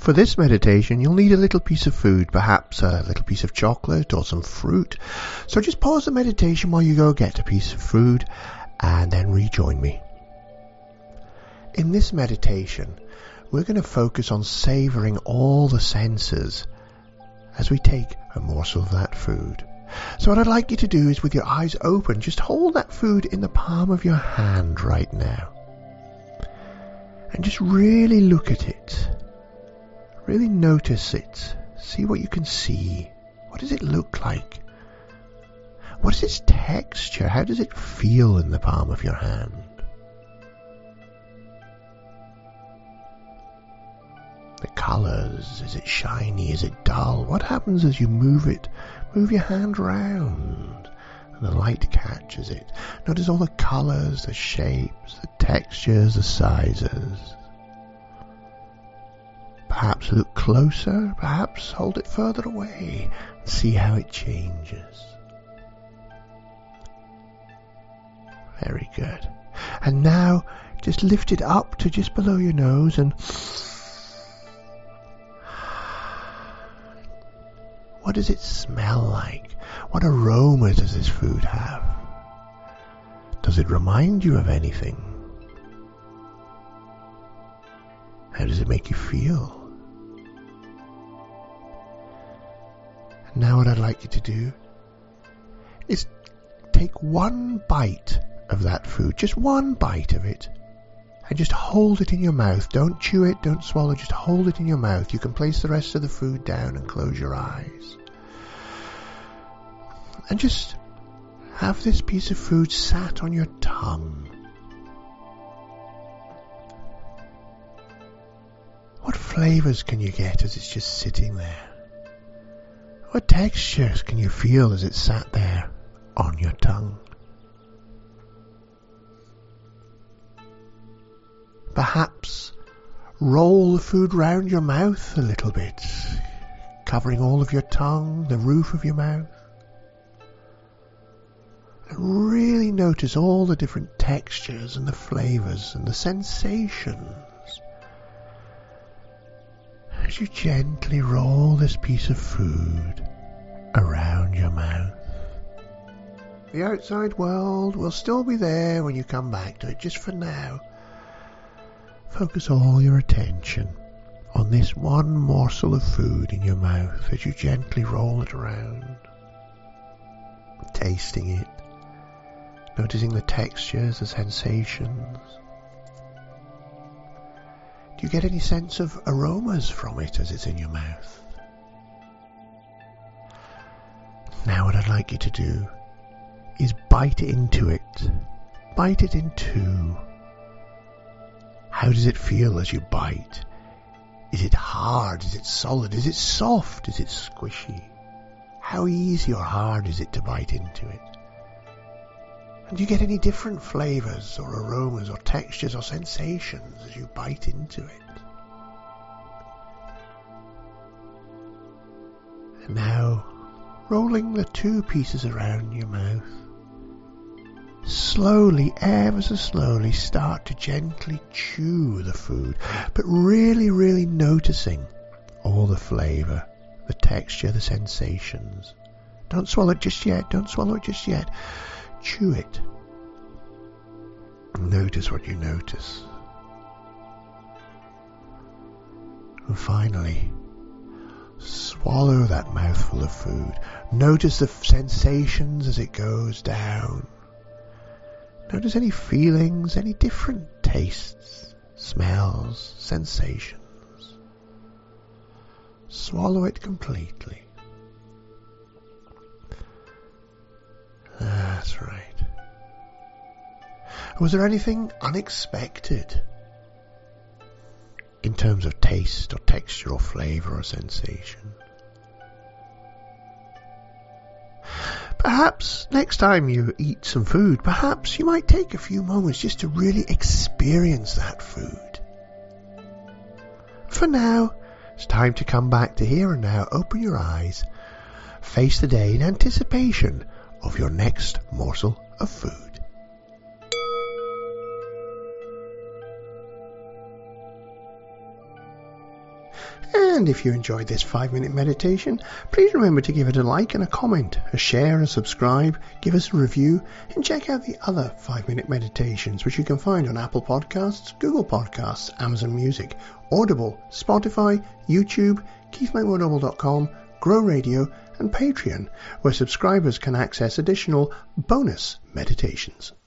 For this meditation, you'll need a little piece of food, perhaps a little piece of chocolate or some fruit. So just pause the meditation while you go get a piece of food and then rejoin me. In this meditation, we're going to focus on savoring all the senses as we take a morsel of that food. So what I'd like you to do is, with your eyes open, just hold that food in the palm of your hand right now. And just really look at it. Really notice it. See what you can see. What does it look like? What is its texture? How does it feel in the palm of your hand? The colours, is it shiny? Is it dull? What happens as you move it? Move your hand round and the light catches it. Notice all the colours, the shapes, the textures, the sizes. Perhaps look closer, perhaps hold it further away and see how it changes. Very good. And now just lift it up to just below your nose and what does it smell like? What aroma does this food have? Does it remind you of anything? How does it make you feel? And now what I'd like you to do is take one bite of that food, just one bite of it, and just hold it in your mouth. Don't chew it, don't swallow, just hold it in your mouth. You can place the rest of the food down and close your eyes. And just have this piece of food sat on your tongue. What flavours can you get as it's just sitting there? What textures can you feel as it's sat there on your tongue? Perhaps roll the food round your mouth a little bit, covering all of your tongue, the roof of your mouth. And really notice all the different textures and the flavours and the sensations as you gently roll this piece of food around your mouth. The outside world will still be there when you come back to it. Just for now, focus all your attention on this one morsel of food in your mouth as you gently roll it around, tasting it, noticing the textures, the sensations. Do you get any sense of aromas from it as it's in your mouth? Now what I'd like you to do is bite into it. Bite it in two. How does it feel as you bite? Is it hard? Is it solid? Is it soft? Is it squishy? How easy or hard is it to bite into it? And do you get any different flavours or aromas or textures or sensations as you bite into it? And now, rolling the two pieces around your mouth, slowly, ever so slowly, start to gently chew the food, but really, really noticing all the flavour, the texture, the sensations. Don't swallow it just yet, don't swallow it just yet. Chew it. Notice what you notice. And finally, swallow that mouthful of food. Notice the sensations as it goes down. Notice any feelings, any different tastes, smells, sensations. Swallow it completely. That's right. Was there anything unexpected in terms of taste or texture or flavour or sensation? Perhaps next time you eat some food, perhaps you might take a few moments just to really experience that food. For now, it's time to come back to here and now. Open your eyes, face the day in anticipation of your next morsel of food. And if you enjoyed this 5-minute meditation, please remember to give it a like and a comment, a share, a subscribe, give us a review, and check out the other 5-minute meditations which you can find on Apple Podcasts, Google Podcasts, Amazon Music, Audible, Spotify, YouTube, KeithMcMurdo.com, Grow Radio, and Patreon, where subscribers can access additional bonus meditations.